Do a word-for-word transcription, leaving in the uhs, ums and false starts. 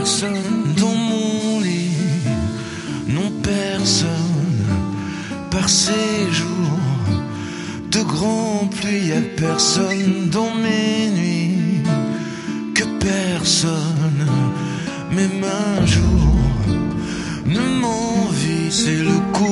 personne dans mon lit, non personne par ces jours de grande pluie, y'a personne dans mes nuits, que personne, même un jour, ne m'envie, c'est le coup